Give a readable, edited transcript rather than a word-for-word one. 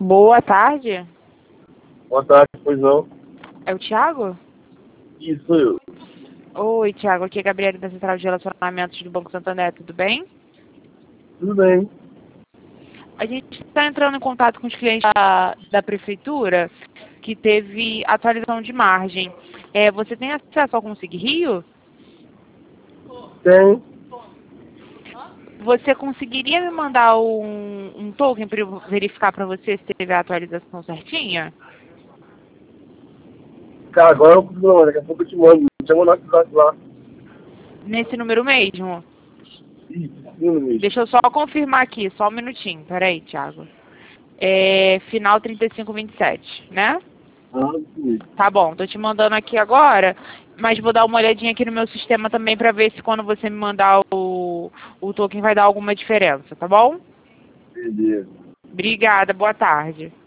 Boa tarde. Boa tarde, pois não? É o Thiago? Isso, eu. Oi, Thiago. Aqui é a Gabriela da Central de Relacionamentos do Banco Santander. Tudo bem? Tudo bem. A gente está entrando em contato com os clientes da prefeitura que teve atualização de margem. Você tem acesso ao Consig Rio? Tem. Você conseguiria me mandar um token para eu verificar para você se teve a atualização certinha? Cara, agora eu consigo não, daqui a pouco eu te mando. Me chama no WhatsApp lá. Nesse número mesmo? Isso, sim, mesmo. Deixa eu só confirmar aqui, só um minutinho. Peraí, Thiago. Final 3527, né? Ah, isso mesmo. Tá bom, tô te mandando aqui agora, mas vou dar uma olhadinha aqui no meu sistema também pra ver se quando você me mandar o token vai dar alguma diferença, tá bom? Beleza. Obrigada, boa tarde.